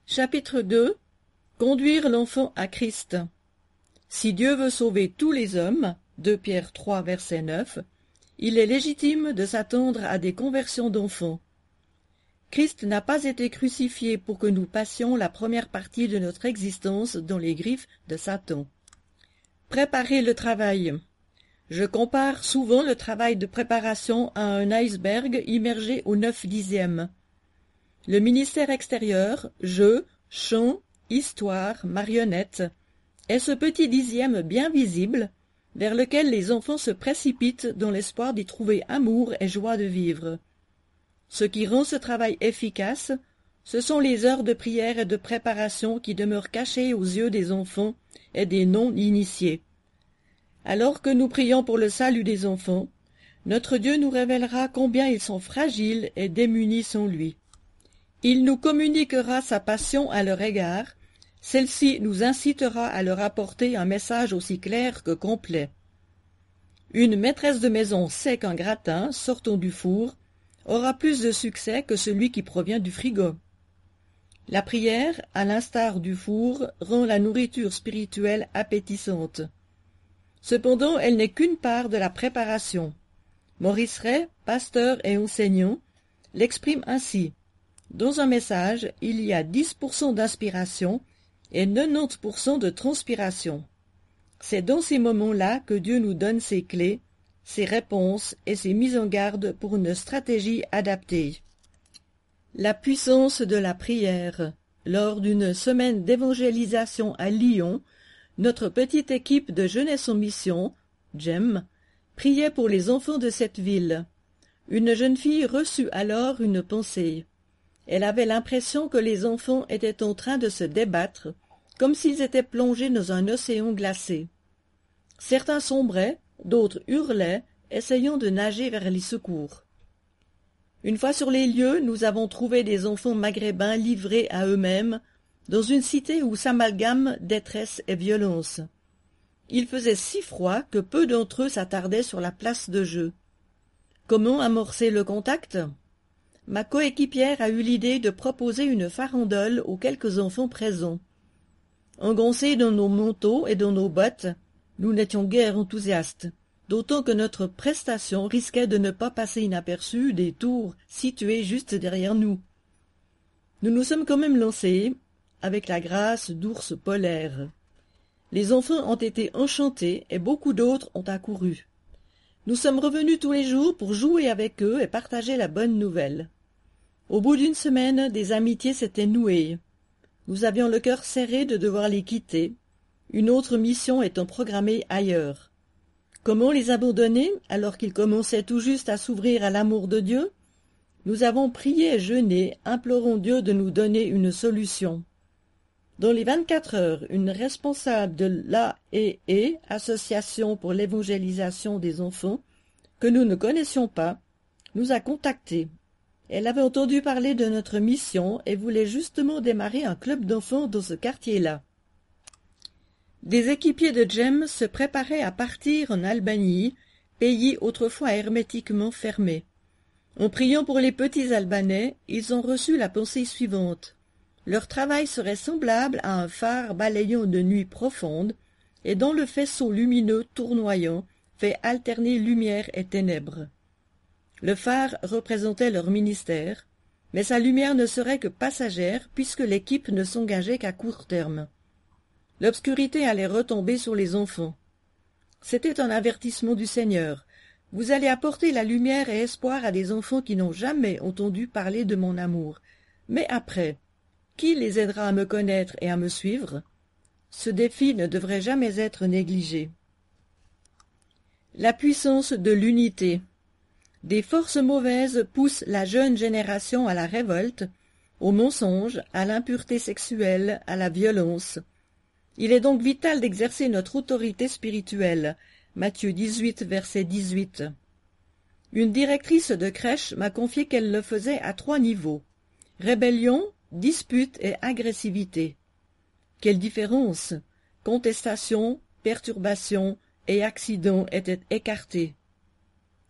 Chapitre 2. Conduire l'enfant à Christ. Si Dieu veut sauver tous les hommes, 2 Pierre 3, verset 9, il est légitime de s'attendre à des conversions d'enfants. Christ n'a pas été crucifié pour que nous passions la première partie de notre existence dans les griffes de Satan. Préparer le travail. Je compare souvent le travail de préparation à un iceberg immergé au 9/10. Le ministère extérieur, jeu, chant, histoire, marionnette, est ce petit 10e bien visible, vers lequel les enfants se précipitent dans l'espoir d'y trouver amour et joie de vivre. Ce qui rend ce travail efficace, ce sont les heures de prière et de préparation qui demeurent cachées aux yeux des enfants et des non-initiés. Alors que nous prions pour le salut des enfants, notre Dieu nous révélera combien ils sont fragiles et démunis sans lui. Il nous communiquera sa passion à leur égard, celle-ci nous incitera à leur apporter un message aussi clair que complet. Une maîtresse de maison sait qu'un gratin, sortant du four, aura plus de succès que celui qui provient du frigo. La prière, à l'instar du four, rend la nourriture spirituelle appétissante. Cependant, elle n'est qu'une part de la préparation. Maurice Ray, pasteur et enseignant, l'exprime ainsi. Dans un message, il y a 10% d'inspiration et 90% de transpiration. C'est dans ces moments-là que Dieu nous donne ses clés, ses réponses et ses mises en garde pour une stratégie adaptée. La puissance de la prière. Lors d'une semaine d'évangélisation à Lyon, notre petite équipe de Jeunesse en Mission, GEM, priait pour les enfants de cette ville. Une jeune fille reçut alors une pensée. Elle avait l'impression que les enfants étaient en train de se débattre, comme s'ils étaient plongés dans un océan glacé. Certains sombraient, d'autres hurlaient, essayant de nager vers les secours. Une fois sur les lieux, nous avons trouvé des enfants maghrébins livrés à eux-mêmes, dans une cité où s'amalgament détresse et violence. Il faisait si froid que peu d'entre eux s'attardaient sur la place de jeu. Comment amorcer le contact ? Ma coéquipière a eu l'idée de proposer une farandole aux quelques enfants présents. Engoncés dans nos manteaux et dans nos bottes, nous n'étions guère enthousiastes, d'autant que notre prestation risquait de ne pas passer inaperçue des tours situées juste derrière nous. Nous nous sommes quand même lancés, avec la grâce d'ours polaires. Les enfants ont été enchantés et beaucoup d'autres ont accouru. Nous sommes revenus tous les jours pour jouer avec eux et partager la bonne nouvelle. Au bout d'une semaine, des amitiés s'étaient nouées. Nous avions le cœur serré de devoir les quitter, une autre mission étant programmée ailleurs. Comment les abandonner alors qu'ils commençaient tout juste à s'ouvrir à l'amour de Dieu ? Nous avons prié et jeûné, implorant Dieu de nous donner une solution. Dans les 24 heures, une responsable de l'AEE, Association pour l'évangélisation des enfants, que nous ne connaissions pas, nous a contactés. Elle avait entendu parler de notre mission et voulait justement démarrer un club d'enfants dans ce quartier-là. Des équipiers de GEM se préparaient à partir en Albanie, pays autrefois hermétiquement fermé. En priant pour les petits Albanais, ils ont reçu la pensée suivante. Leur travail serait semblable à un phare balayant de nuit profonde et dont le faisceau lumineux tournoyant fait alterner lumière et ténèbres. Le phare représentait leur ministère, mais sa lumière ne serait que passagère puisque l'équipe ne s'engageait qu'à court terme. L'obscurité allait retomber sur les enfants. C'était un avertissement du Seigneur. Vous allez apporter la lumière et espoir à des enfants qui n'ont jamais entendu parler de mon amour. Mais après, qui les aidera à me connaître et à me suivre ? Ce défi ne devrait jamais être négligé. La puissance de l'unité. Des forces mauvaises poussent la jeune génération à la révolte, au mensonge, à l'impureté sexuelle, à la violence. Il est donc vital d'exercer notre autorité spirituelle. Matthieu 18, verset 18. Une directrice de crèche m'a confié qu'elle le faisait à 3 niveaux. Rébellion, dispute et agressivité. Quelle différence! Contestation, perturbation et accident étaient écartés.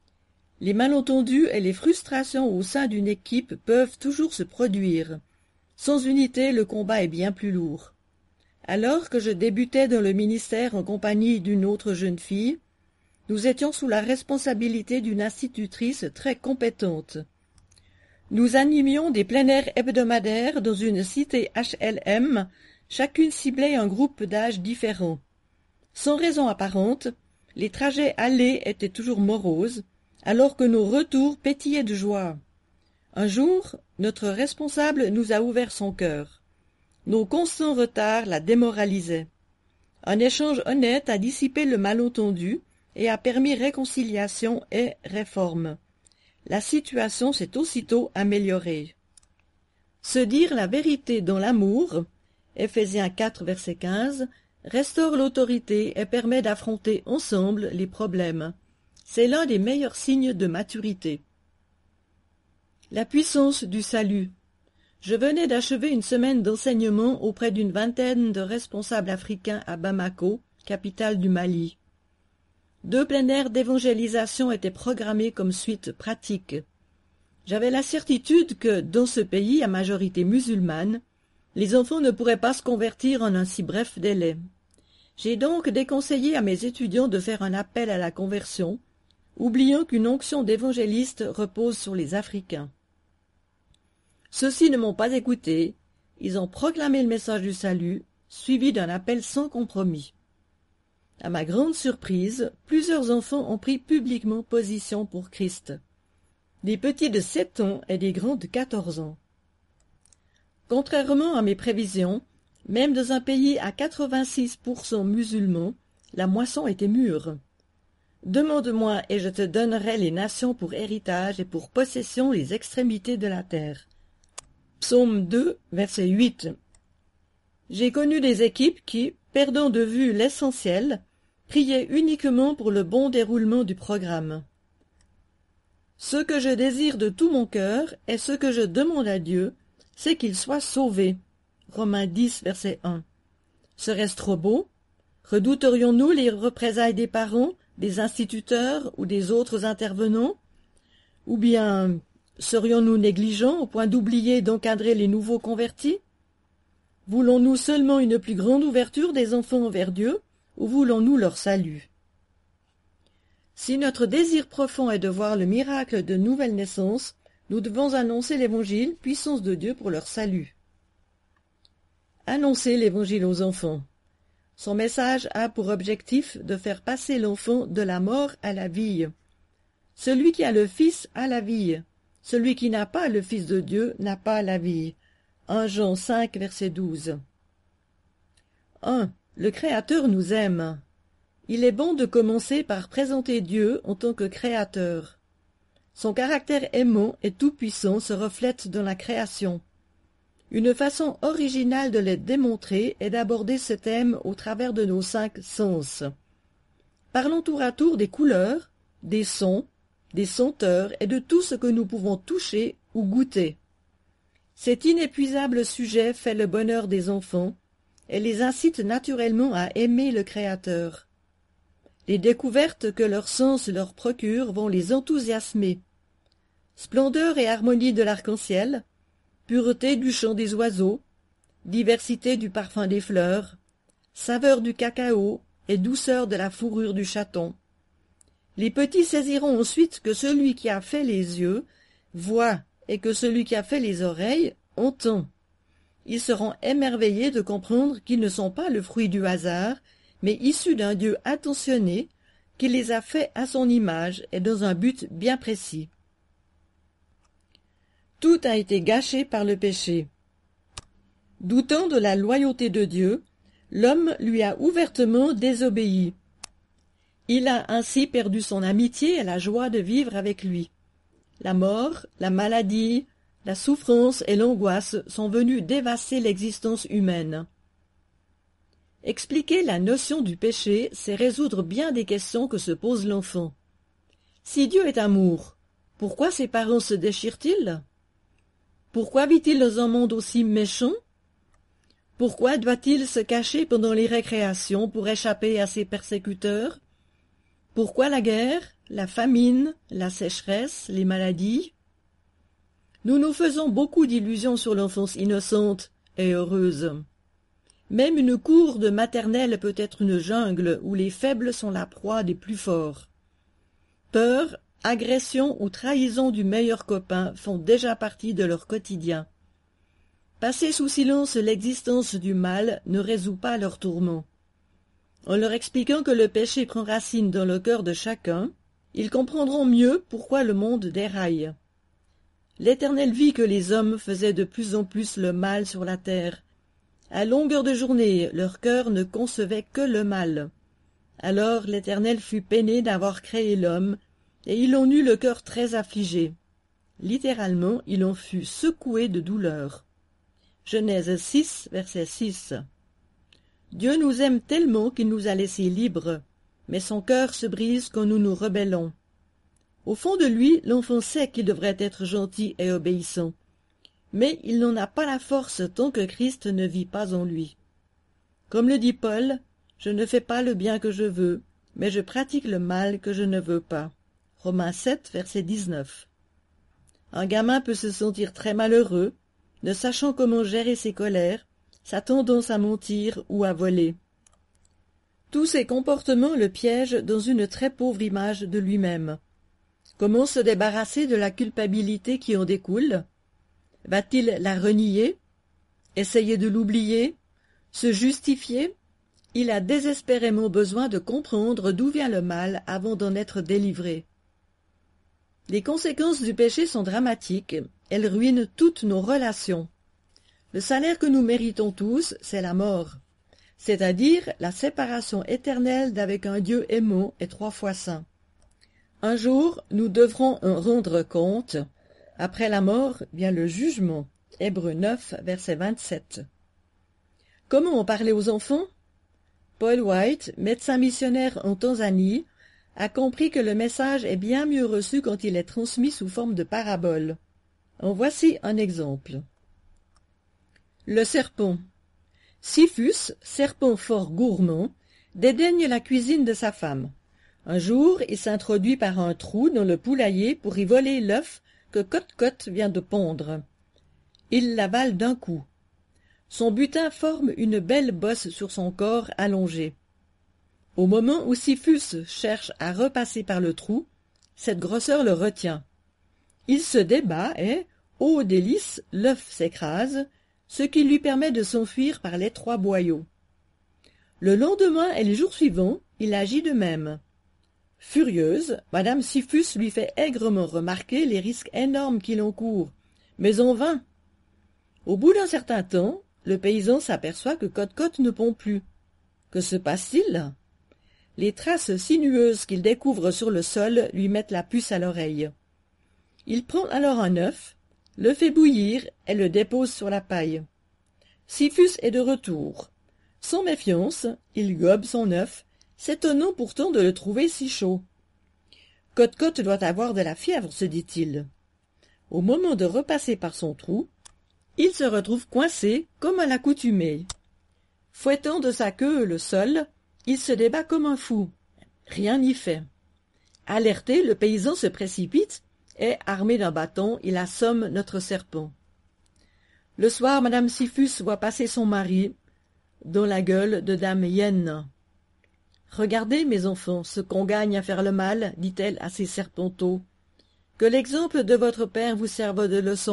Les malentendus et les frustrations au sein d'une équipe peuvent toujours se produire. Sans unité, le combat est bien plus lourd. Alors que je débutais dans le ministère en compagnie d'une autre jeune fille, nous étions sous la responsabilité d'une institutrice très compétente. Nous animions des plein air hebdomadaires dans une cité HLM, chacune ciblait un groupe d'âge différent. Sans raison apparente, les trajets allés étaient toujours moroses, alors que nos retours pétillaient de joie. Un jour, notre responsable nous a ouvert son cœur. Nos constants retards la démoralisaient. Un échange honnête a dissipé le malentendu et a permis réconciliation et réforme. La situation s'est aussitôt améliorée. Se dire la vérité dans l'amour, Éphésiens 4, verset 15, restaure l'autorité et permet d'affronter ensemble les problèmes. C'est l'un des meilleurs signes de maturité. La puissance du salut. Je venais d'achever une semaine d'enseignement auprès d'une vingtaine de responsables africains à Bamako, capitale du Mali. 2 plein air d'évangélisation étaient programmés comme suite pratique. J'avais la certitude que, dans ce pays à majorité musulmane, les enfants ne pourraient pas se convertir en un si bref délai. J'ai donc déconseillé à mes étudiants de faire un appel à la conversion, oubliant qu'une onction d'évangéliste repose sur les Africains. Ceux-ci ne m'ont pas écouté, ils ont proclamé le message du salut, suivi d'un appel sans compromis. À ma grande surprise, plusieurs enfants ont pris publiquement position pour Christ. Des petits de 7 ans et des grands de 14 ans. Contrairement à mes prévisions, même dans un pays à 86% musulmans, la moisson était mûre. Demande-moi et je te donnerai les nations pour héritage et pour possession les extrémités de la terre. Psaume 2, verset 8. J'ai connu des équipes qui, perdant de vue l'essentiel, priaient uniquement pour le bon déroulement du programme. Ce que je désire de tout mon cœur et ce que je demande à Dieu, c'est qu'il soit sauvé. Romains 10, verset 1. Serait-ce trop beau? Redouterions-nous les représailles des parents, des instituteurs ou des autres intervenants? Ou bien serions-nous négligents au point d'oublier d'encadrer les nouveaux convertis? Voulons-nous seulement une plus grande ouverture des enfants envers Dieu, ou voulons-nous leur salut? Si notre désir profond est de voir le miracle de nouvelle naissance, nous devons annoncer l'Évangile, puissance de Dieu pour leur salut. Annoncer l'Évangile aux enfants. Son message a pour objectif de faire passer l'enfant de la mort à la vie. Celui qui a le Fils a la vie. Celui qui n'a pas le Fils de Dieu n'a pas la vie. 1 Jean 5, verset 12. 1. Le Créateur nous aime. Il est bon de commencer par présenter Dieu en tant que Créateur. Son caractère aimant et tout-puissant se reflète dans la création. Une façon originale de le démontrer est d'aborder ce thème au travers de nos 5 sens. Parlons tour à tour des couleurs, des sons, des senteurs et de tout ce que nous pouvons toucher ou goûter. Cet inépuisable sujet fait le bonheur des enfants et les incite naturellement à aimer le Créateur. Les découvertes que leurs sens leur procurent vont les enthousiasmer. Splendeur et harmonie de l'arc-en-ciel, pureté du chant des oiseaux, diversité du parfum des fleurs, saveur du cacao et douceur de la fourrure du chaton. Les petits saisiront ensuite que celui qui a fait les yeux voit et que celui qui a fait les oreilles entend. Ils seront émerveillés de comprendre qu'ils ne sont pas le fruit du hasard, mais issus d'un Dieu attentionné qui les a faits à son image et dans un but bien précis. Tout a été gâché par le péché. Doutant de la loyauté de Dieu, l'homme lui a ouvertement désobéi. Il a ainsi perdu son amitié et la joie de vivre avec lui. La mort, la maladie, la souffrance et l'angoisse sont venus dévasser l'existence humaine. Expliquer la notion du péché, c'est résoudre bien des questions que se pose l'enfant. Si Dieu est amour, pourquoi ses parents se déchirent-ils? Pourquoi vit-il dans un monde aussi méchant? Pourquoi doit-il se cacher pendant les récréations pour échapper à ses persécuteurs? Pourquoi la guerre, la famine, la sécheresse, les maladies? Nous nous faisons beaucoup d'illusions sur l'enfance innocente et heureuse. Même une cour de maternelle peut être une jungle où les faibles sont la proie des plus forts. Peur, agression ou trahison du meilleur copain font déjà partie de leur quotidien. Passer sous silence l'existence du mal ne résout pas leurs tourments. En leur expliquant que le péché prend racine dans le cœur de chacun, ils comprendront mieux pourquoi le monde déraille. L'Éternel vit que les hommes faisaient de plus en plus le mal sur la terre. À longueur de journée, leur cœur ne concevait que le mal. Alors l'Éternel fut peiné d'avoir créé l'homme, et il en eut le cœur très affligé. Littéralement, il en fut secoué de douleur. Genèse 6, verset 6. Dieu nous aime tellement qu'il nous a laissés libres, mais son cœur se brise quand nous nous rebellons. Au fond de lui, l'enfant sait qu'il devrait être gentil et obéissant, mais il n'en a pas la force tant que Christ ne vit pas en lui. Comme le dit Paul, « Je ne fais pas le bien que je veux, mais je pratique le mal que je ne veux pas. » Romains 7, verset 19. Un gamin peut se sentir très malheureux, ne sachant comment gérer ses colères, sa tendance à mentir ou à voler. Tous ces comportements le piègent dans une très pauvre image de lui-même. Comment se débarrasser de la culpabilité qui en découle? Va-t-il la renier? Essayer de l'oublier? Se justifier? Il a désespérément besoin de comprendre d'où vient le mal avant d'en être délivré. Les conséquences du péché sont dramatiques, elles ruinent toutes nos relations. Le salaire que nous méritons tous, c'est la mort, c'est-à-dire la séparation éternelle d'avec un Dieu aimant et 3 fois saint. Un jour, nous devrons en rendre compte. Après la mort vient le jugement. Hébreux 9, verset 27. Comment en parler aux enfants? Paul White, médecin missionnaire en Tanzanie, a compris que le message est bien mieux reçu quand il est transmis sous forme de parabole. En voici un exemple. Le serpent. Siphus, serpent fort gourmand, dédaigne la cuisine de sa femme. Un jour, il s'introduit par un trou dans le poulailler pour y voler l'œuf que Cote-Cote vient de pondre. Il l'avale d'un coup. Son butin forme une belle bosse sur son corps allongé. Au moment où Siphus cherche à repasser par le trou, cette grosseur le retient. Il se débat et, ô délice, l'œuf s'écrase, ce qui lui permet de s'enfuir par l'étroit boyau. Le lendemain et les jours suivants, il agit de même. Furieuse, madame Siphus lui fait aigrement remarquer les risques énormes qu'il encourt, mais en vain. Au bout d'un certain temps, le paysan s'aperçoit que Cote-Cote ne pond plus. Que se passe-t-il? Les traces sinueuses qu'il découvre sur le sol lui mettent la puce à l'oreille. Il prend alors un œuf, le fait bouillir et le dépose sur la paille. Siphus est de retour. Sans méfiance, il gobe son œuf, s'étonnant pourtant de le trouver si chaud. Cote-Cote doit avoir de la fièvre, se dit-il. Au moment de repasser par son trou, il se retrouve coincé comme à l'accoutumée. Fouettant de sa queue le sol, il se débat comme un fou. Rien n'y fait. Alerté, le paysan se précipite et, armé d'un bâton, il assomme notre serpent. Le soir, madame Siphus voit passer son mari dans la gueule de dame Hyène. « Regardez, mes enfants, ce qu'on gagne à faire le mal, dit-elle à ses serpenteaux. Que l'exemple de votre père vous serve de leçon. »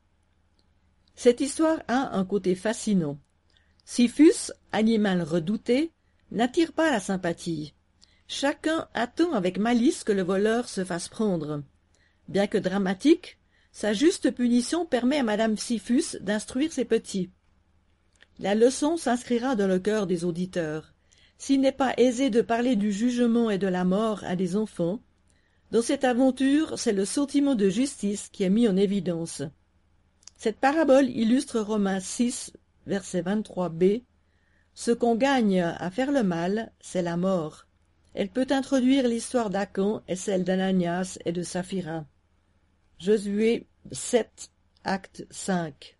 Cette histoire a un côté fascinant. Siphus, animal redouté, n'attire pas la sympathie. Chacun attend avec malice que le voleur se fasse prendre. Bien que dramatique, sa juste punition permet à madame Siphus d'instruire ses petits. La leçon s'inscrira dans le cœur des auditeurs. S'il n'est pas aisé de parler du jugement et de la mort à des enfants, dans cette aventure, c'est le sentiment de justice qui est mis en évidence. Cette parabole illustre Romains 6, verset 23b. Ce qu'on gagne à faire le mal, c'est la mort. Elle peut introduire l'histoire d'Acan et celle d'Ananias et de Saphira. Josué 7, acte 5.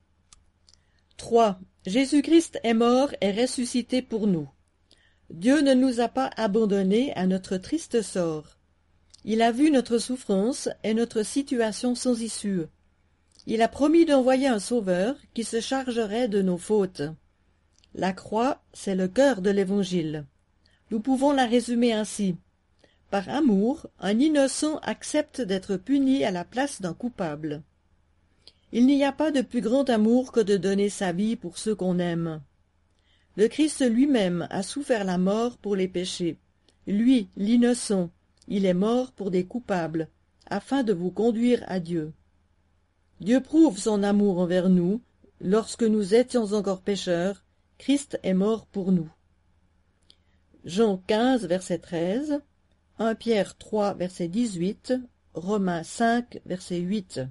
3. Jésus-Christ est mort et ressuscité pour nous. Dieu ne nous a pas abandonnés à notre triste sort. Il a vu notre souffrance et notre situation sans issue. Il a promis d'envoyer un sauveur qui se chargerait de nos fautes. La croix, c'est le cœur de l'Évangile. Nous pouvons la résumer ainsi. Par amour, un innocent accepte d'être puni à la place d'un coupable. Il n'y a pas de plus grand amour que de donner sa vie pour ceux qu'on aime. Le Christ lui-même a souffert la mort pour les péchés. Lui, l'innocent, il est mort pour des coupables, afin de vous conduire à Dieu. Dieu prouve son amour envers nous. Lorsque nous étions encore pécheurs, Christ est mort pour nous. Jean 15, verset 13, 1 Pierre 3, verset 18, Romains 5, verset 8.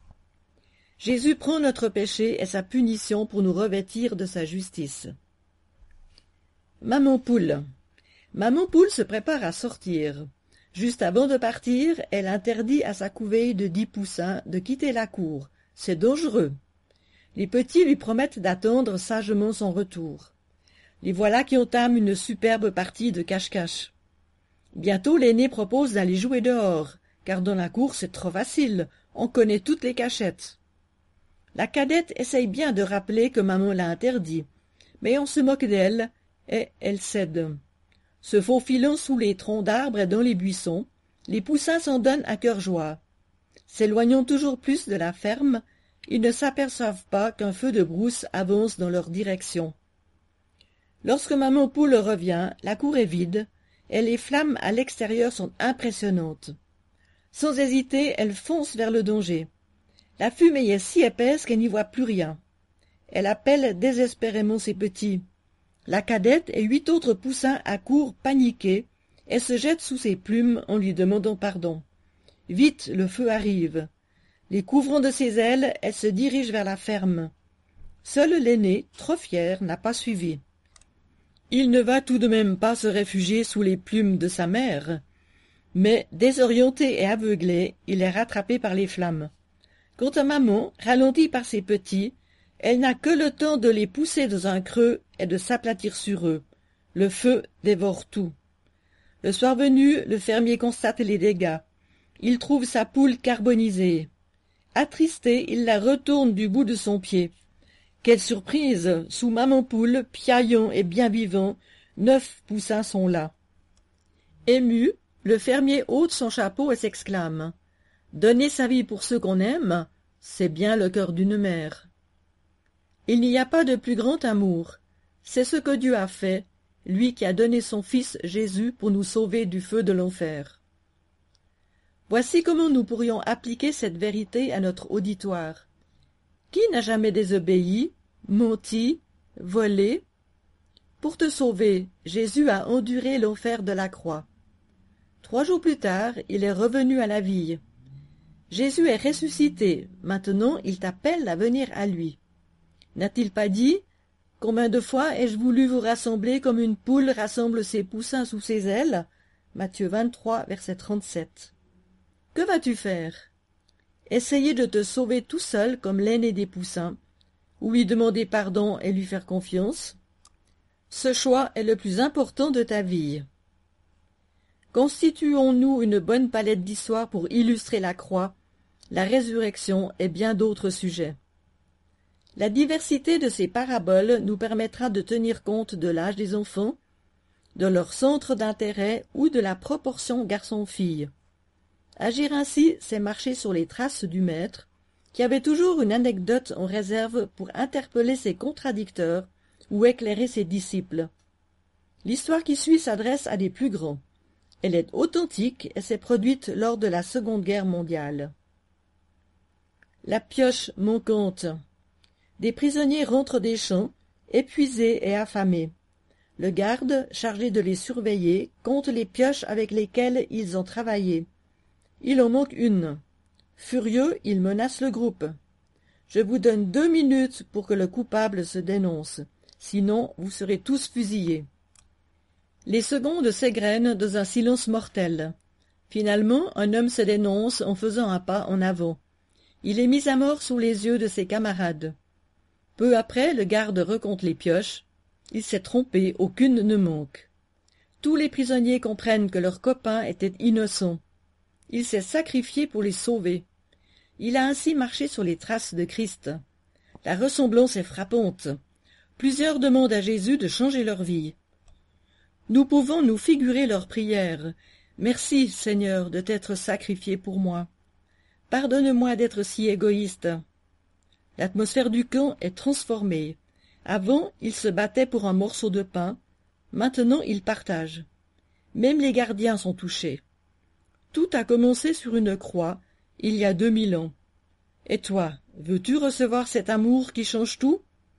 Jésus prend notre péché et sa punition pour nous revêtir de sa justice. Maman Poule. Maman Poule se prépare à sortir. Juste avant de partir, elle interdit à sa couvée de 10 poussins de quitter la cour. C'est dangereux. Les petits lui promettent d'attendre sagement son retour. Les voilà qui entament une superbe partie de cache-cache. Bientôt l'aîné propose d'aller jouer dehors, car dans la cour c'est trop facile, on connaît toutes les cachettes. La cadette essaye bien de rappeler que maman l'a interdit, mais on se moque d'elle, et elle cède. Se faufilant sous les troncs d'arbres et dans les buissons, les poussins s'en donnent à cœur joie. S'éloignant toujours plus de la ferme, ils ne s'aperçoivent pas qu'un feu de brousse avance dans leur direction. Lorsque maman Poule revient, la cour est vide, et les flammes à l'extérieur sont impressionnantes. Sans hésiter, elle fonce vers le danger. La fumée est si épaisse qu'elle n'y voit plus rien. Elle appelle désespérément ses petits. La cadette et 8 autres poussins accourent paniqués et se jettent sous ses plumes en lui demandant pardon. Vite, le feu arrive. Les couvrant de ses ailes, elle se dirige vers la ferme. Seul l'aîné, trop fier, n'a pas suivi. Il ne va tout de même pas se réfugier sous les plumes de sa mère. Mais, désorienté et aveuglé, il est rattrapé par les flammes. Quant à maman, ralentie par ses petits, elle n'a que le temps de les pousser dans un creux et de s'aplatir sur eux. Le feu dévore tout. Le soir venu, le fermier constate les dégâts. Il trouve sa poule carbonisée. Attristé, il la retourne du bout de son pied. Quelle surprise! Sous maman poule, piaillant et bien vivant, 9 poussins sont là. Ému, le fermier ôte son chapeau et s'exclame. Donner sa vie pour ceux qu'on aime, c'est bien le cœur d'une mère. Il n'y a pas de plus grand amour. C'est ce que Dieu a fait, lui qui a donné son Fils Jésus pour nous sauver du feu de l'enfer. Voici comment nous pourrions appliquer cette vérité à notre auditoire. Qui n'a jamais désobéi, menti, volé? Pour te sauver, Jésus a enduré l'enfer de la croix. 3 jours plus tard, il est revenu à la vie. Jésus est ressuscité, maintenant il t'appelle à venir à lui. N'a-t-il pas dit « Combien de fois ai-je voulu vous rassembler comme une poule rassemble ses poussins sous ses ailes » Matthieu 23, verset 37. Que vas-tu faire? Essayer de te sauver tout seul comme l'aîné des poussins, ou lui demander pardon et lui faire confiance? Ce choix est le plus important de ta vie. Constituons-nous une bonne palette d'histoires pour illustrer la croix, la résurrection et bien d'autres sujets. La diversité de ces paraboles nous permettra de tenir compte de l'âge des enfants, de leur centre d'intérêt ou de la proportion garçon-fille. Agir ainsi, c'est marcher sur les traces du Maître, qui avait toujours une anecdote en réserve pour interpeller ses contradicteurs ou éclairer ses disciples. L'histoire qui suit s'adresse à des plus grands. Elle est authentique et s'est produite lors de la Seconde Guerre mondiale. La pioche manquante. Des prisonniers rentrent des champs, épuisés et affamés. Le garde, chargé de les surveiller, compte les pioches avec lesquelles ils ont travaillé. Il en manque une. Furieux, il menace le groupe. « Je vous donne 2 minutes pour que le coupable se dénonce, sinon vous serez tous fusillés. » Les secondes s'égrènent dans un silence mortel. Finalement, un homme se dénonce en faisant un pas en avant. Il est mis à mort sous les yeux de ses camarades. Peu après, le garde recompte les pioches. Il s'est trompé, aucune ne manque. Tous les prisonniers comprennent que leur copain était innocent. Il s'est sacrifié pour les sauver. Il a ainsi marché sur les traces de Christ. La ressemblance est frappante. Plusieurs demandent à Jésus de changer leur vie. Nous pouvons nous figurer leurs prières. « Merci, Seigneur, de t'être sacrifié pour moi. Pardonne-moi d'être si égoïste. » L'atmosphère du camp est transformée. Avant, ils se battaient pour un morceau de pain. Maintenant, ils partagent. Même les gardiens sont touchés. Tout a commencé sur une croix, il y a 2000 ans. Et toi, veux-tu recevoir cet amour qui change tout?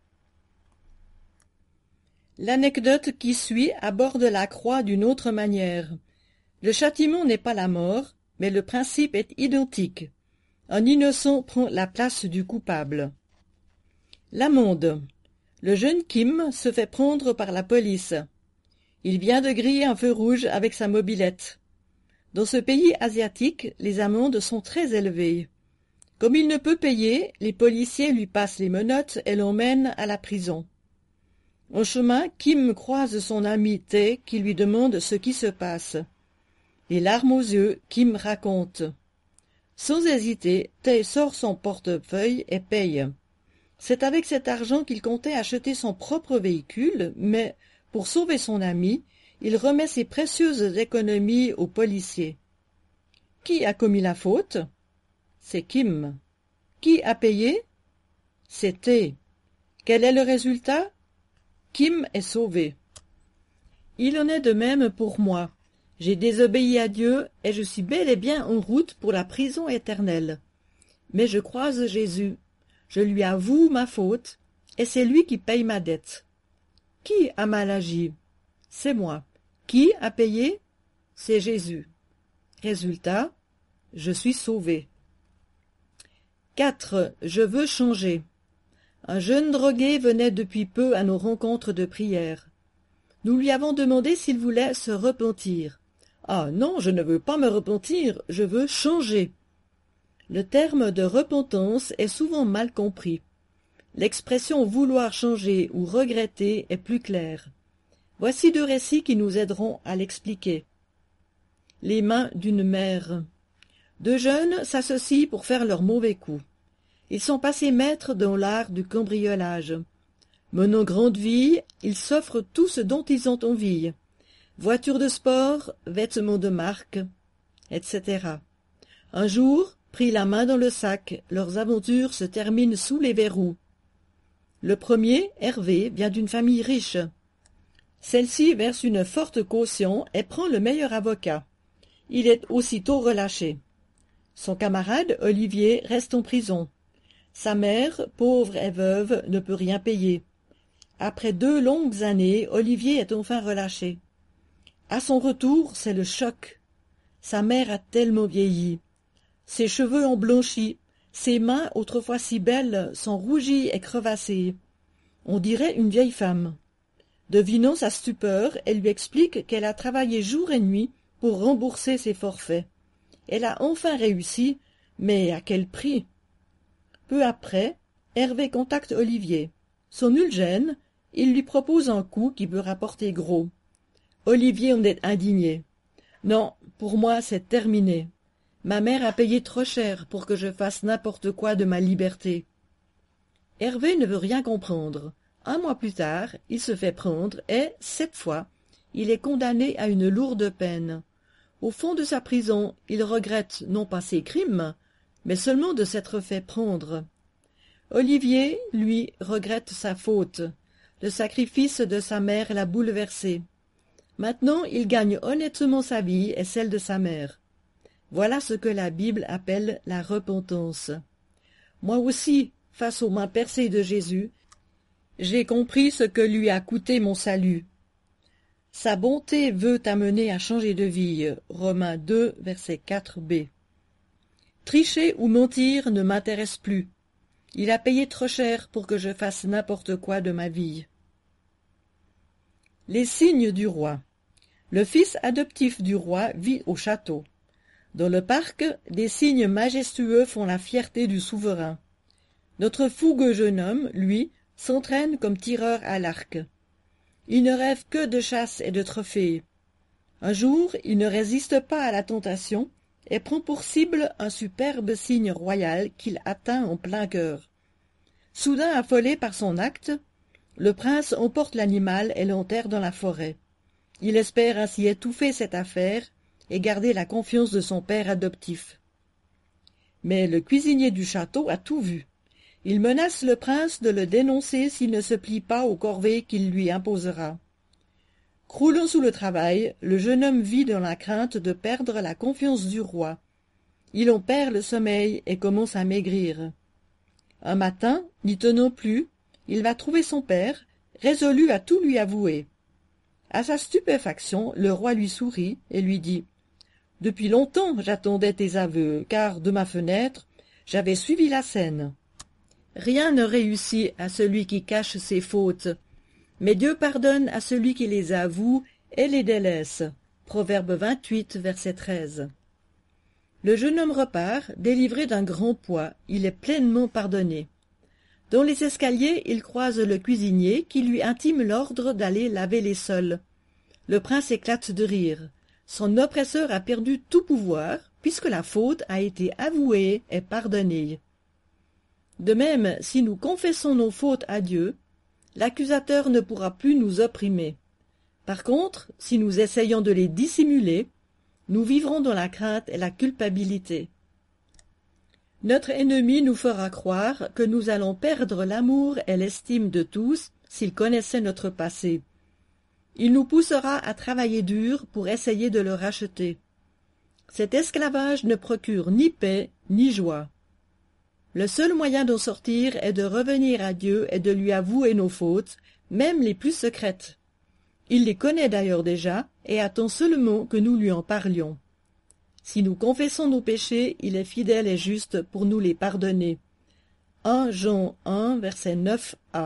L'anecdote qui suit aborde la croix d'une autre manière. Le châtiment n'est pas la mort, mais le principe est identique. Un innocent prend la place du coupable. L'amende. Le jeune Kim se fait prendre par la police. Il vient de griller un feu rouge avec sa mobilette. Dans ce pays asiatique, les amendes sont très élevées. Comme il ne peut payer, les policiers lui passent les menottes et l'emmènent à la prison. En chemin, Kim croise son ami Tae qui lui demande ce qui se passe. Les larmes aux yeux, Kim raconte. Sans hésiter, Tae sort son portefeuille et paye. C'est avec cet argent qu'il comptait acheter son propre véhicule, mais, pour sauver son ami, il remet ses précieuses économies aux policiers. Qui a commis la faute? C'est Kim. Qui a payé? C'est Tae. Quel est le résultat? Kim est sauvé. Il en est de même pour moi. J'ai désobéi à Dieu et je suis bel et bien en route pour la prison éternelle. Mais je croise Jésus. Je lui avoue ma faute et c'est lui qui paye ma dette. Qui a mal agi? C'est moi. Qui a payé? C'est Jésus. Résultat, je suis sauvé. 4. Je veux changer. Un jeune drogué venait depuis peu à nos rencontres de prière. Nous lui avons demandé s'il voulait se repentir. « Ah non, je ne veux pas me repentir, je veux changer. » Le terme de repentance est souvent mal compris. L'expression vouloir changer ou regretter est plus claire. Voici 2 récits qui nous aideront à l'expliquer. Les mains d'une mère. 2 jeunes s'associent pour faire leur mauvais coup. Ils sont passés maîtres dans l'art du cambriolage. Menant grande vie, ils s'offrent tout ce dont ils ont envie. Voitures de sport, vêtements de marque, etc. Un jour, pris la main dans le sac, leurs aventures se terminent sous les verrous. Le premier, Hervé, vient d'une famille riche. Celle-ci verse une forte caution et prend le meilleur avocat. Il est aussitôt relâché. Son camarade, Olivier, reste en prison. Sa mère, pauvre et veuve, ne peut rien payer. Après 2 longues années, Olivier est enfin relâché. À son retour, c'est le choc. Sa mère a tellement vieilli. Ses cheveux ont blanchi, ses mains, autrefois si belles, sont rougies et crevassées. On dirait une vieille femme. Devinant sa stupeur, elle lui explique qu'elle a travaillé jour et nuit pour rembourser ses forfaits. Elle a enfin réussi, mais à quel prix? Peu après, Hervé contacte Olivier. Sans nulle gêne, il lui propose un coup qui peut rapporter gros. Olivier en est indigné. « Non, pour moi c'est terminé. Ma mère a payé trop cher pour que je fasse n'importe quoi de ma liberté. » Hervé ne veut rien comprendre. 1 mois plus tard, il se fait prendre et, cette fois, il est condamné à une lourde peine. Au fond de sa prison, il regrette non pas ses crimes, mais seulement de s'être fait prendre. Olivier, lui, regrette sa faute. Le sacrifice de sa mère l'a bouleversé. Maintenant, il gagne honnêtement sa vie et celle de sa mère. Voilà ce que la Bible appelle la repentance. Moi aussi, face aux mains percées de Jésus, j'ai compris ce que lui a coûté mon salut. Sa bonté veut t'amener à changer de vie. Romains 2, verset 4b. Tricher ou mentir ne m'intéresse plus. Il a payé trop cher pour que je fasse n'importe quoi de ma vie. Les signes du roi. Le fils adoptif du roi vit au château. Dans le parc, des signes majestueux font la fierté du souverain. Notre fougueux jeune homme, lui, s'entraîne comme tireur à l'arc. Il ne rêve que de chasse et de trophées. Un jour, il ne résiste pas à la tentation et prend pour cible un superbe cygne royal qu'il atteint en plein cœur. Soudain affolé par son acte, le prince emporte l'animal et l'enterre dans la forêt. Il espère ainsi étouffer cette affaire et garder la confiance de son père adoptif. Mais le cuisinier du château a tout vu. Il menace le prince de le dénoncer s'il ne se plie pas aux corvées qu'il lui imposera. Croulant sous le travail, le jeune homme vit dans la crainte de perdre la confiance du roi. Il en perd le sommeil et commence à maigrir. Un matin, n'y tenant plus, il va trouver son père, résolu à tout lui avouer. À sa stupéfaction, le roi lui sourit et lui dit « Depuis longtemps j'attendais tes aveux, car de ma fenêtre, j'avais suivi la scène. Rien ne réussit à celui qui cache ses fautes, mais Dieu pardonne à celui qui les avoue et les délaisse. » Proverbe 28, verset 13. Le jeune homme repart, délivré d'un grand poids, il est pleinement pardonné. Dans les escaliers, il croise le cuisinier qui lui intime l'ordre d'aller laver les sols. Le prince éclate de rire. Son oppresseur a perdu tout pouvoir, puisque la faute a été avouée et pardonnée. De même, si nous confessons nos fautes à Dieu, l'accusateur ne pourra plus nous opprimer. Par contre, si nous essayons de les dissimuler, nous vivrons dans la crainte et la culpabilité. Notre ennemi nous fera croire que nous allons perdre l'amour et l'estime de tous s'il connaissait notre passé. Il nous poussera à travailler dur pour essayer de le racheter. Cet esclavage ne procure ni paix ni joie. Le seul moyen d'en sortir est de revenir à Dieu et de lui avouer nos fautes, même les plus secrètes. Il les connaît d'ailleurs déjà et attend seulement que nous lui en parlions. Si nous confessons nos péchés, il est fidèle et juste pour nous les pardonner. 1 Jean 1, verset 9a.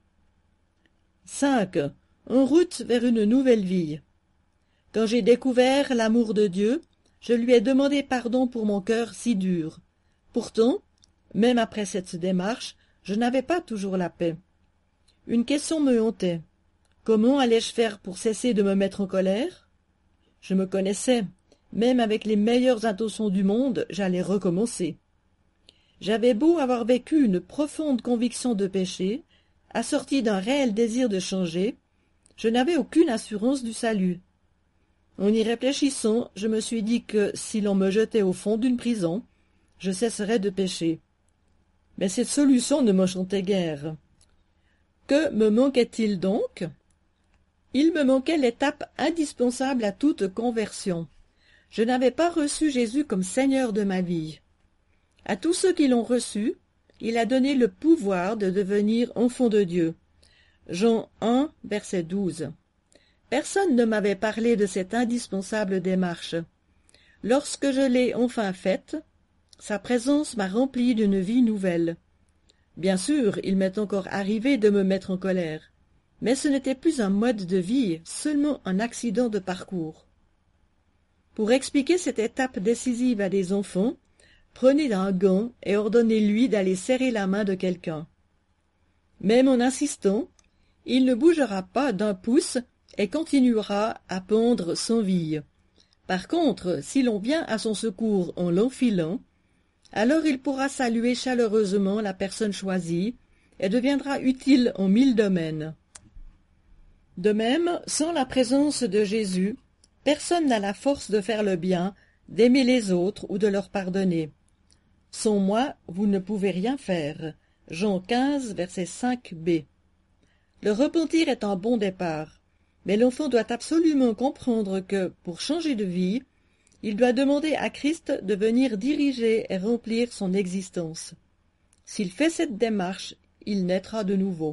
5. En route vers une nouvelle vie. Quand j'ai découvert l'amour de Dieu, je lui ai demandé pardon pour mon cœur si dur. Pourtant, même après cette démarche, je n'avais pas toujours la paix. Une question me hantait. Comment allais-je faire pour cesser de me mettre en colère? Je me connaissais. Même avec les meilleures intentions du monde, j'allais recommencer. J'avais beau avoir vécu une profonde conviction de péché, assortie d'un réel désir de changer, je n'avais aucune assurance du salut. En y réfléchissant, je me suis dit que si l'on me jetait au fond d'une prison, je cesserais de pécher. Mais cette solution ne m'enchantait guère. Que me manquait-il donc? Il me manquait l'étape indispensable à toute conversion. Je n'avais pas reçu Jésus comme Seigneur de ma vie. À tous ceux qui l'ont reçu, il a donné le pouvoir de devenir enfants de Dieu. Jean 1, verset 12. Personne ne m'avait parlé de cette indispensable démarche. Lorsque je l'ai enfin faite, sa présence m'a rempli d'une vie nouvelle. Bien sûr, il m'est encore arrivé de me mettre en colère, mais ce n'était plus un mode de vie, seulement un accident de parcours. Pour expliquer cette étape décisive à des enfants, prenez un gant et ordonnez-lui d'aller serrer la main de quelqu'un. Même en insistant, il ne bougera pas d'un pouce et continuera à pendre sans vie. Par contre, si l'on vient à son secours en l'enfilant, alors il pourra saluer chaleureusement la personne choisie et deviendra utile en 1000 domaines. De même, sans la présence de Jésus, personne n'a la force de faire le bien, d'aimer les autres ou de leur pardonner. Sans moi, vous ne pouvez rien faire. Jean 15, verset 5b. Le repentir est un bon départ, mais l'enfant doit absolument comprendre que, pour changer de vie, il doit demander à Christ de venir diriger et remplir son existence. S'il fait cette démarche, il naîtra de nouveau.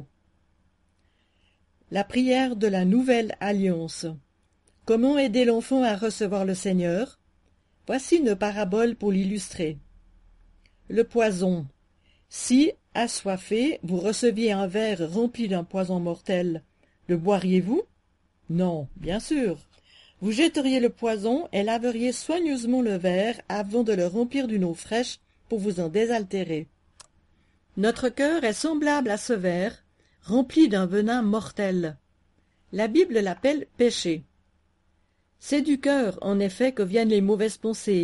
La prière de la nouvelle alliance. Comment aider l'enfant à recevoir le Seigneur? Voici une parabole pour l'illustrer. Le poison. Si, assoiffé, vous receviez un verre rempli d'un poison mortel, le boiriez-vous? Non, bien sûr. Vous jetteriez le poison et laveriez soigneusement le verre avant de le remplir d'une eau fraîche pour vous en désaltérer. Notre cœur est semblable à ce verre, rempli d'un venin mortel. La Bible l'appelle péché. C'est du cœur, en effet, que viennent les mauvaises pensées,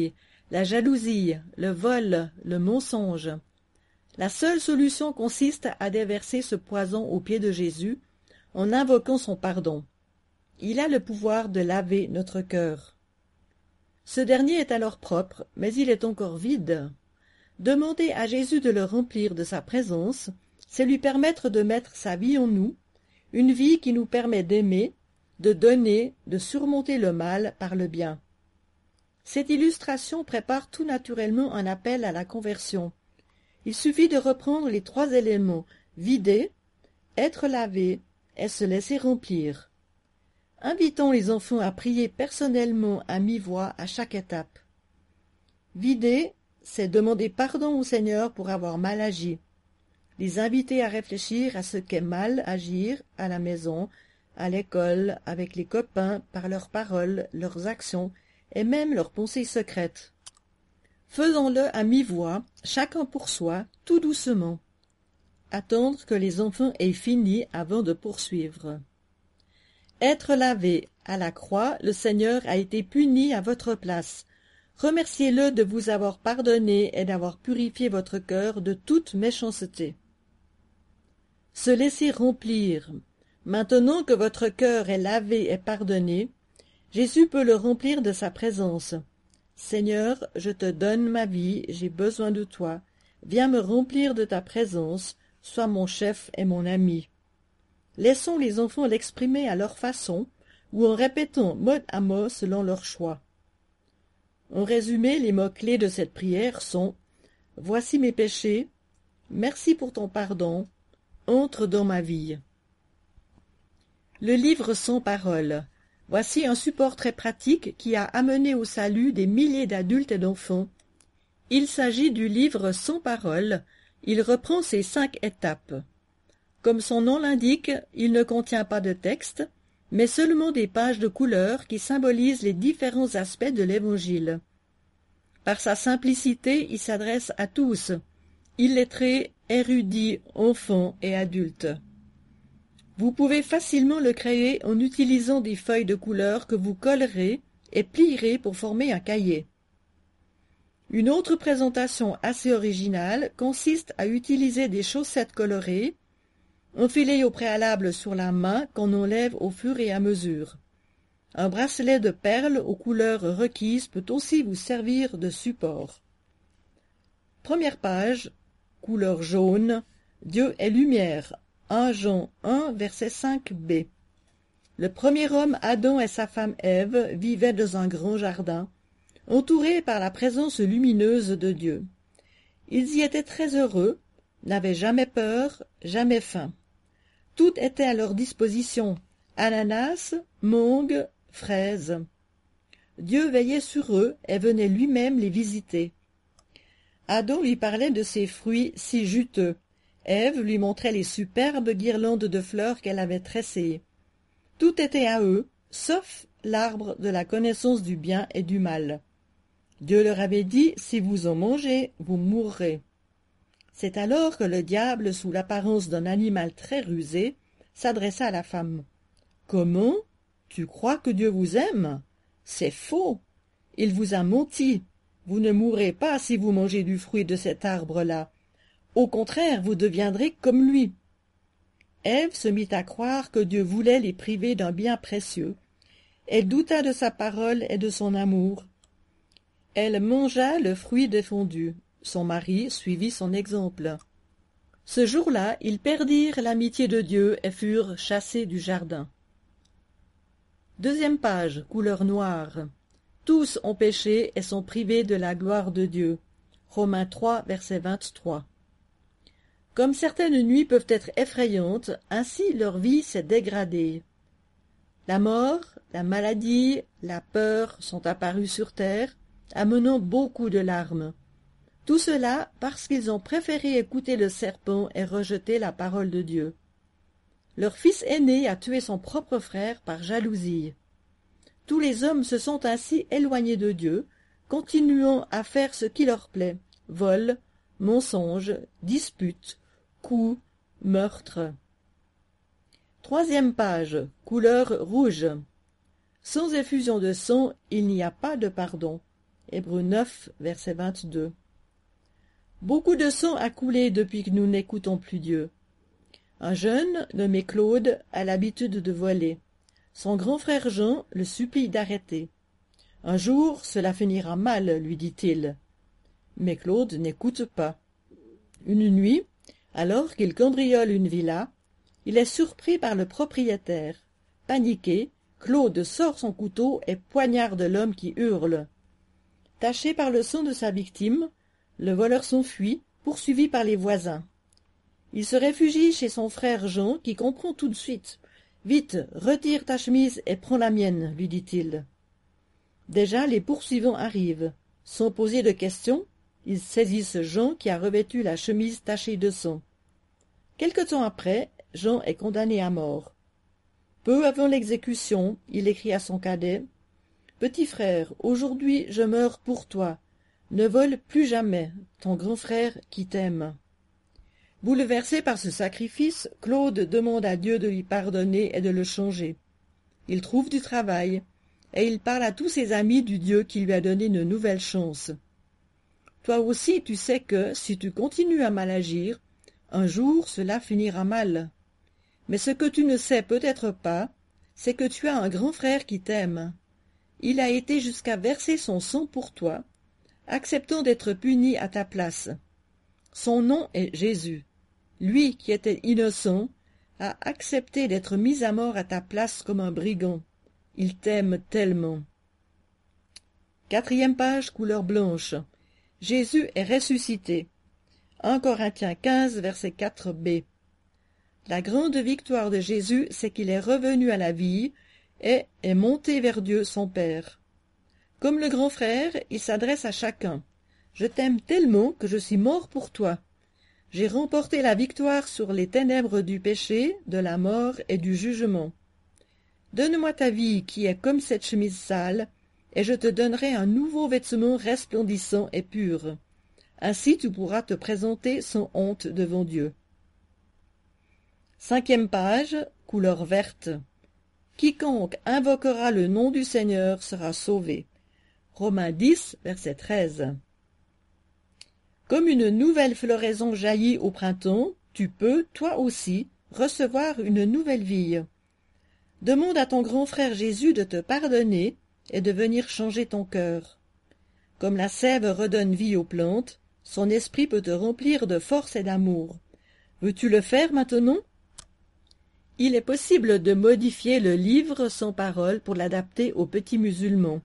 la jalousie, le vol, le mensonge. La seule solution consiste à déverser ce poison aux pieds de Jésus en invoquant son pardon. Il a le pouvoir de laver notre cœur. Ce dernier est alors propre, mais il est encore vide. Demander à Jésus de le remplir de sa présence, c'est lui permettre de mettre sa vie en nous, une vie qui nous permet d'aimer, de donner, de surmonter le mal par le bien. Cette illustration prépare tout naturellement un appel à la conversion. Il suffit de reprendre les 3 éléments: vider, être lavé et se laisser remplir. Invitons les enfants à prier personnellement à mi-voix à chaque étape. Vider, c'est demander pardon au Seigneur pour avoir mal agi. Les inviter à réfléchir à ce qu'est mal agir à la maison, à l'école, avec les copains, par leurs paroles, leurs actions et même leurs pensées secrètes. Faisons-le à mi-voix, chacun pour soi, tout doucement. Attendre que les enfants aient fini avant de poursuivre. Être lavé à la croix, le Seigneur a été puni à votre place. Remerciez-le de vous avoir pardonné et d'avoir purifié votre cœur de toute méchanceté. Se laisser remplir. Maintenant que votre cœur est lavé et pardonné, Jésus peut le remplir de sa présence. Seigneur, je te donne ma vie, j'ai besoin de toi. Viens me remplir de ta présence, sois mon chef et mon ami. Laissons les enfants l'exprimer à leur façon ou en répétant mot à mot selon leur choix. En résumé, les mots-clés de cette prière sont « Voici mes péchés, merci pour ton pardon, entre dans ma vie ». Le livre sans parole. Voici un support très pratique qui a amené au salut des milliers d'adultes et d'enfants. Il s'agit du livre sans parole. Il reprend ses 5 étapes. Comme son nom l'indique, il ne contient pas de texte, mais seulement des pages de couleur qui symbolisent les différents aspects de l'Évangile. Par sa simplicité, il s'adresse à tous, illettrés, érudits, enfants et adultes. Vous pouvez facilement le créer en utilisant des feuilles de couleur que vous collerez et plierez pour former un cahier. Une autre présentation assez originale consiste à utiliser des chaussettes colorées, enfilées au préalable sur la main qu'on enlève au fur et à mesure. Un bracelet de perles aux couleurs requises peut aussi vous servir de support. Première page, couleur jaune, Dieu est lumière, 1 Jean 1, verset 5b. Le premier homme, Adam, et sa femme Ève vivaient dans un grand jardin, entourés par la présence lumineuse de Dieu. Ils y étaient très heureux, n'avaient jamais peur, jamais faim. Tout était à leur disposition, ananas, mangue, fraises. Dieu veillait sur eux et venait lui-même les visiter. Adam lui parlait de ses fruits si juteux. Ève lui montrait les superbes guirlandes de fleurs qu'elle avait tressées. Tout était à eux, sauf l'arbre de la connaissance du bien et du mal. Dieu leur avait dit, si vous en mangez, vous mourrez. C'est alors que le diable, sous l'apparence d'un animal très rusé, s'adressa à la femme. « Comment? Tu crois que Dieu vous aime? C'est faux. Il vous a menti. Vous ne mourrez pas si vous mangez du fruit de cet arbre-là. Au contraire, vous deviendrez comme lui. » Ève se mit à croire que Dieu voulait les priver d'un bien précieux. Elle douta de sa parole et de son amour. Elle mangea le fruit défendu. Son mari suivit son exemple. Ce jour-là, ils perdirent l'amitié de Dieu et furent chassés du jardin. Deuxième page, couleur noire. Tous ont péché et sont privés de la gloire de Dieu. Romains 3, verset 23. Comme certaines nuits peuvent être effrayantes, ainsi leur vie s'est dégradée. La mort, la maladie, la peur sont apparus sur terre, amenant beaucoup de larmes. Tout cela parce qu'ils ont préféré écouter le serpent et rejeter la parole de Dieu. Leur fils aîné a tué son propre frère par jalousie. Tous les hommes se sont ainsi éloignés de Dieu, continuant à faire ce qui leur plaît, vol, mensonges, disputes, coups, meurtres. Troisième page, couleur rouge. Sans effusion de sang, il n'y a pas de pardon. Hébreux 9, verset 22. Beaucoup de sang a coulé depuis que nous n'écoutons plus Dieu. Un jeune, nommé Claude, a l'habitude de voler. Son grand frère Jean le supplie d'arrêter. Un jour, cela finira mal, lui dit-il. Mais Claude n'écoute pas. Une nuit, alors qu'il cambriole une villa, il est surpris par le propriétaire. Paniqué, Claude sort son couteau et poignarde l'homme qui hurle. Taché par le sang de sa victime, le voleur s'enfuit, poursuivi par les voisins. Il se réfugie chez son frère Jean, qui comprend tout de suite. « Vite, retire ta chemise et prends la mienne, lui dit-il. Déjà les poursuivants arrivent. Sans poser de questions, ils saisissent Jean qui a revêtu la chemise tachée de sang. Quelque temps après, Jean est condamné à mort. Peu avant l'exécution, il écrit à son cadet « Petit frère, aujourd'hui je meurs pour toi. Ne vole plus jamais, ton grand frère qui t'aime. » Bouleversé par ce sacrifice, Claude demande à Dieu de lui pardonner et de le changer. Il trouve du travail, et il parle à tous ses amis du Dieu qui lui a donné une nouvelle chance. Toi aussi tu sais que, si tu continues à mal agir, un jour cela finira mal. Mais ce que tu ne sais peut-être pas, c'est que tu as un grand frère qui t'aime. Il a été jusqu'à verser son sang pour toi, acceptant d'être puni à ta place. Son nom est Jésus. Lui qui était innocent a accepté d'être mis à mort à ta place comme un brigand. Il t'aime tellement. 4e page, couleur blanche. Jésus est ressuscité. 1 Corinthiens 15, verset 4b. La grande victoire de Jésus, c'est qu'il est revenu à la vie et est monté vers Dieu son Père. Comme le grand frère, il s'adresse à chacun. « Je t'aime tellement que je suis mort pour toi. J'ai remporté la victoire sur les ténèbres du péché, de la mort et du jugement. Donne-moi ta vie qui est comme cette chemise sale, et je te donnerai un nouveau vêtement resplendissant et pur. Ainsi tu pourras te présenter sans honte devant Dieu. » 5e page, couleur verte. Quiconque invoquera le nom du Seigneur sera sauvé. Romains 10, verset 13. Comme une nouvelle floraison jaillit au printemps, tu peux, toi aussi, recevoir une nouvelle vie. Demande à ton grand frère Jésus de te pardonner et de venir changer ton cœur. Comme la sève redonne vie aux plantes, son esprit peut te remplir de force et d'amour. Veux-tu le faire maintenant? Il est possible de modifier le livre sans parole pour l'adapter aux petits musulmans.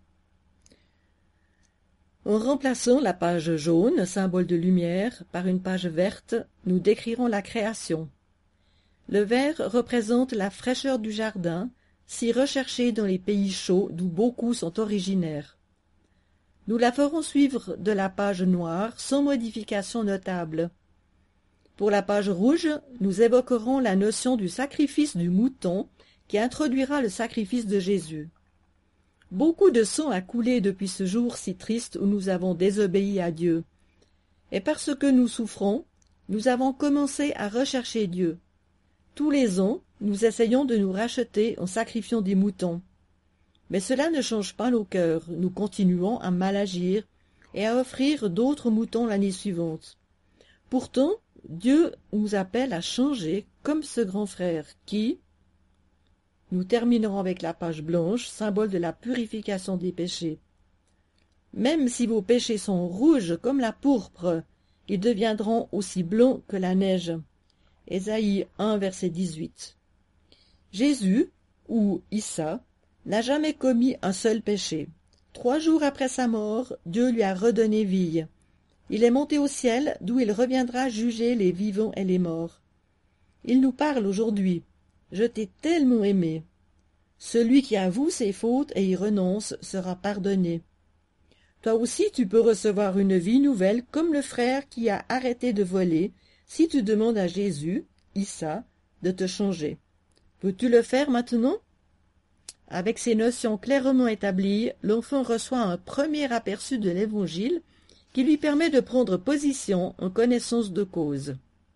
En remplaçant la page jaune, symbole de lumière, par une page verte, nous décrirons la création. Le vert représente la fraîcheur du jardin, si recherchée dans les pays chauds d'où beaucoup sont originaires. Nous la ferons suivre de la page noire sans modification notable. Pour la page rouge, nous évoquerons la notion du sacrifice du mouton qui introduira le sacrifice de Jésus. Beaucoup de sang a coulé depuis ce jour si triste où nous avons désobéi à Dieu. Et parce que nous souffrons, nous avons commencé à rechercher Dieu. Tous les ans, nous essayons de nous racheter en sacrifiant des moutons. Mais cela ne change pas nos cœurs, nous continuons à mal agir et à offrir d'autres moutons l'année suivante. Pourtant, Dieu nous appelle à changer comme ce grand frère qui... Nous terminerons avec la page blanche, symbole de la purification des péchés. Même si vos péchés sont rouges comme la pourpre, ils deviendront aussi blancs que la neige. Ésaïe 1, verset 18. Jésus, ou Issa, n'a jamais commis un seul péché. 3 jours après sa mort, Dieu lui a redonné vie. Il est monté au ciel, d'où il reviendra juger les vivants et les morts. Il nous parle aujourd'hui. Je t'ai tellement aimé. Celui qui avoue ses fautes et y renonce sera pardonné. Toi aussi tu peux recevoir une vie nouvelle comme le frère qui a arrêté de voler, si tu demandes à Jésus, Issa, de te changer. Peux-tu le faire maintenant? Avec ces notions clairement établies, l'enfant reçoit un premier aperçu de l'Évangile qui lui permet de prendre position en connaissance de cause.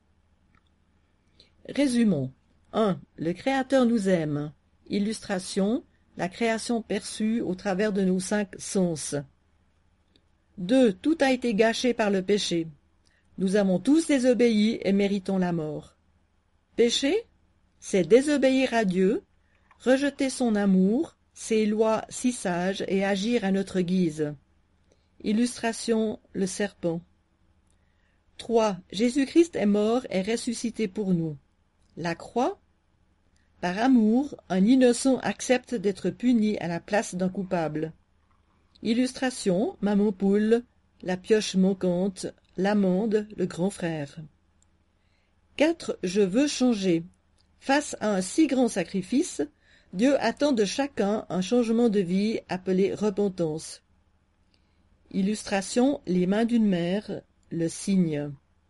Résumons. 1. Le Créateur nous aime. Illustration. La création perçue au travers de nos 5 sens. 2. Tout a été gâché par le péché. Nous avons tous désobéi et méritons la mort. Péché, c'est désobéir à Dieu, rejeter son amour, ses lois si sages et agir à notre guise. Illustration, le serpent. 3. Jésus-Christ est mort et ressuscité pour nous. La croix. Par amour, un innocent accepte d'être puni à la place d'un coupable. Illustration, Maman Poule, la pioche manquante, l'amande, le grand frère. 4. Je veux changer. Face à un si grand sacrifice, Dieu attend de chacun un changement de vie appelé repentance. Illustration, les mains d'une mère, le signe.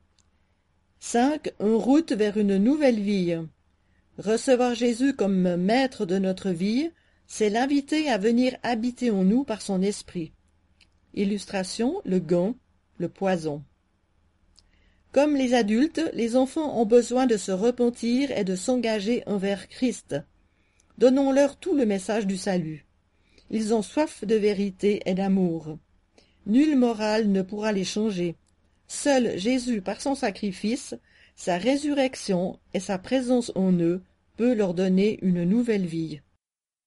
5. En route vers une nouvelle vie. Recevoir Jésus comme maître de notre vie, c'est l'inviter à venir habiter en nous par son esprit. Illustration, le gant, le poison. Comme les adultes, les enfants ont besoin de se repentir et de s'engager envers Christ. Donnons-leur tout le message du salut. Ils ont soif de vérité et d'amour. Nulle morale ne pourra les changer. Seul Jésus, par son sacrifice, sa résurrection et sa présence en eux, peut leur donner une nouvelle vie.